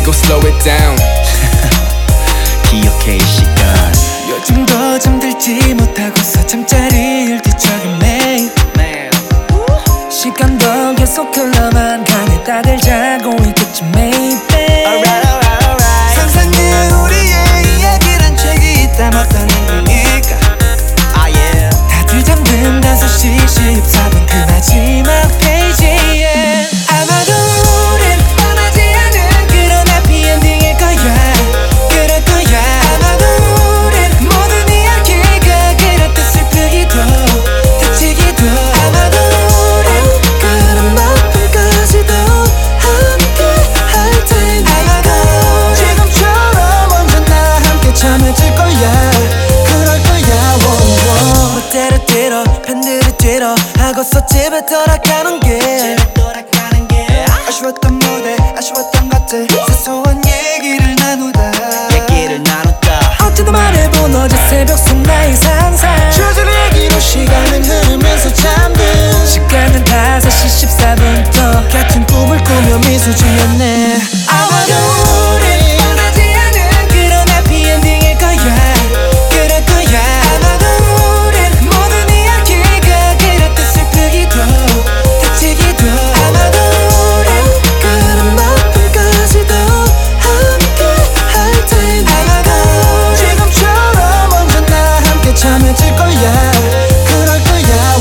wiggle, slow it down. 기억해 이 시간. 요즘도 잠들지 못하고서 잠자리를 뒤척인 매일 시간도 계속 흘러만 가네. 다들 자고 있겠지 maybe. 상상된 우리의 이야기란 책이 있다 어떤 의미일까. 다들 잠든 5시 14분 그 마지막 페이지에 아마도 우린 떠나지 않은 그런 해피 엔딩일 거야. 그럴 거야. 아마도 우린 모든 이야기가 그렇듯 슬프기도 다치기도. 아마도 우린 그런 아픔까지도 함께 할 텐데. 아마도 지금처럼 언제나 함께 참해질 거야. 그럴 거야. 멋대로 뒤로 팬들이 뒤로 하고서 집에 돌아가는 길. 아쉬웠던 무대 아쉬웠던 것들 사소한 얘기를 나누다 어제도 말해본 어제 새벽 속 나의 상상 주저리 얘기로 시간은 흐르면서 잠든 시간은 5시 14분 같은 꿈을 꾸며 미소 지었네. 아마도 우린 떠나지 않은 그런 해피 엔딩일 거야. 그럴 거야. 아마도 우린 모든 이야기가 그렇듯 슬프기도 다치기도. 아마도 우린 그런 아픔까지도 함께 할 텐데. 아마도 지금처럼 언제나 함께 참해질 거야. 그럴 거야.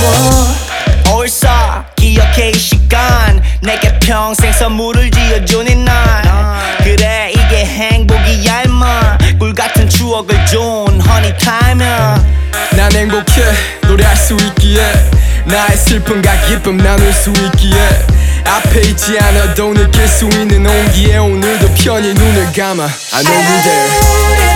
올서 기억해 이 시간. 내게 평생 선물을 지어주는 날. 그래 이게 행복이야 임마. 꿀같은 추억을 준 허니 타임이야. 난 행복해 노래할 수 있기에. 나의 슬픔과 기쁨 나눌 수 있기에. 앞에 있지 않아도 느낄 수 있는 온기에 오늘도 편히 눈을 감아. I know you're there.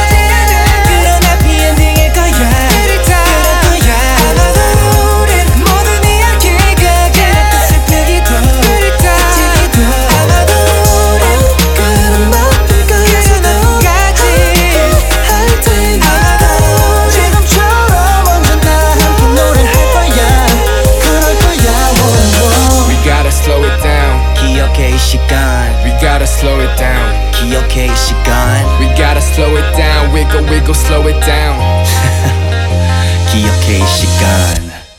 Slow it down. 기억해 이 시간. We gotta slow it down. 기억해 이 시간. We gotta slow it down. Wiggle, wiggle, slow it down. 기억해 이 시간.